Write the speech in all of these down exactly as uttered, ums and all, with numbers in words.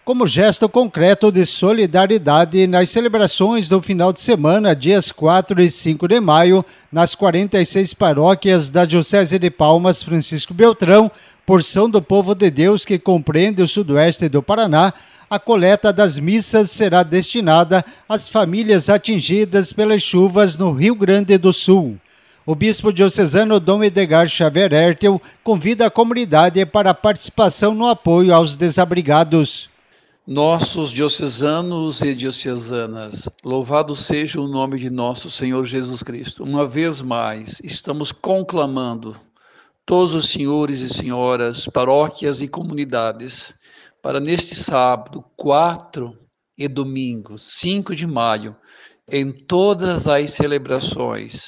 Como gesto concreto de solidariedade nas celebrações do final de semana, dias quatro e cinco de maio, nas quarenta e seis paróquias da Diocese de Palmas Francisco Beltrão, porção do povo de Deus que compreende o sudoeste do Paraná, a coleta das missas será destinada às famílias atingidas pelas chuvas no Rio Grande do Sul. O bispo diocesano Dom Edgar Xavier Hertel convida a comunidade para a participação no apoio aos desabrigados. Nossos diocesanos e diocesanas, louvado seja o nome de nosso Senhor Jesus Cristo. Uma vez mais, estamos conclamando todos os senhores e senhoras, paróquias e comunidades, para neste sábado, quatro e domingo, cinco de maio, em todas as celebrações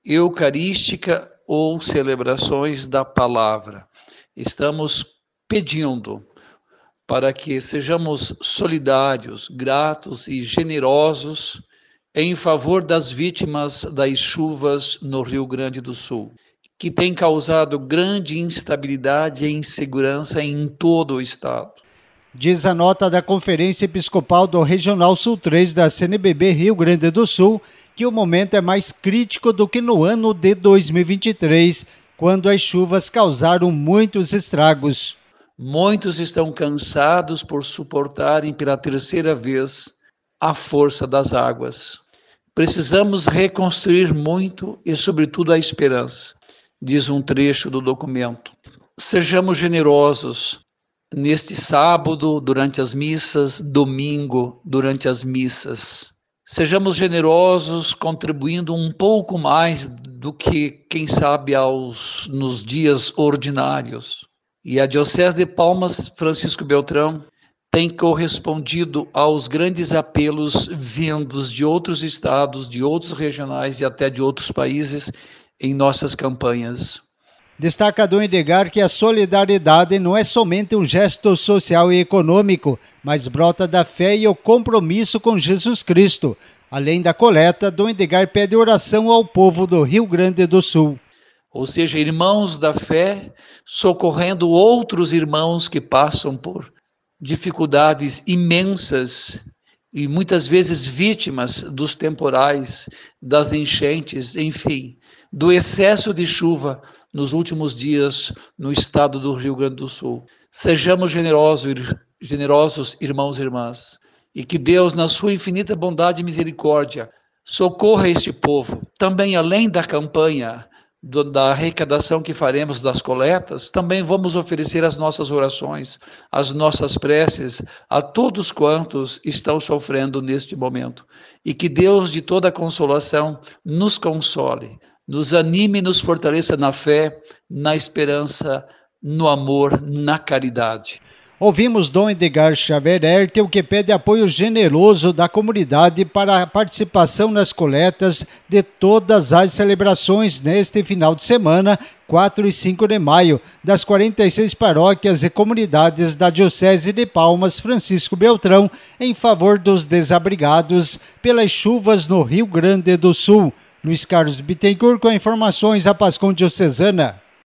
eucarística ou celebrações da palavra, estamos pedindo para que sejamos solidários, gratos e generosos em favor das vítimas das chuvas no Rio Grande do Sul, que tem causado grande instabilidade e insegurança em todo o estado. Diz a nota da Conferência Episcopal do Regional Sul três da C N B B Rio Grande do Sul que o momento é mais crítico do que no ano de dois mil e vinte e três, quando as chuvas causaram muitos estragos. Muitos estão cansados por suportarem pela terceira vez a força das águas. Precisamos reconstruir muito e, sobretudo, a esperança, diz um trecho do documento. Sejamos generosos neste sábado, durante as missas, domingo, durante as missas. Sejamos generosos, contribuindo um pouco mais do que, quem sabe, aos, nos dias ordinários. E a Diocese de Palmas Francisco Beltrão tem correspondido aos grandes apelos vindos de outros estados, de outros regionais e até de outros países em nossas campanhas. Destaca Dom Edgar que a solidariedade não é somente um gesto social e econômico, mas brota da fé e o compromisso com Jesus Cristo. Além da coleta, Dom Edgar pede oração ao povo do Rio Grande do Sul. Ou seja, irmãos da fé, socorrendo outros irmãos que passam por dificuldades imensas e muitas vezes vítimas dos temporais, das enchentes, enfim, do excesso de chuva nos últimos dias no estado do Rio Grande do Sul. Sejamos generosos, generosos irmãos e irmãs, e que Deus, na sua infinita bondade e misericórdia, socorra este povo. Também, além da campanha do, da arrecadação que faremos das coletas, também vamos oferecer as nossas orações, as nossas preces a todos quantos estão sofrendo neste momento. E que Deus de toda consolação nos console, nos anime e nos fortaleça na fé, na esperança, no amor, na caridade. Ouvimos Dom Edgar Xavier Hertel, que pede apoio generoso da comunidade para a participação nas coletas de todas as celebrações neste final de semana, quatro e cinco de maio, das quarenta e seis paróquias e comunidades da Diocese de Palmas Francisco Beltrão, em favor dos desabrigados pelas chuvas no Rio Grande do Sul. Luiz Carlos Bittencourt com informações da Pascom Diocesana.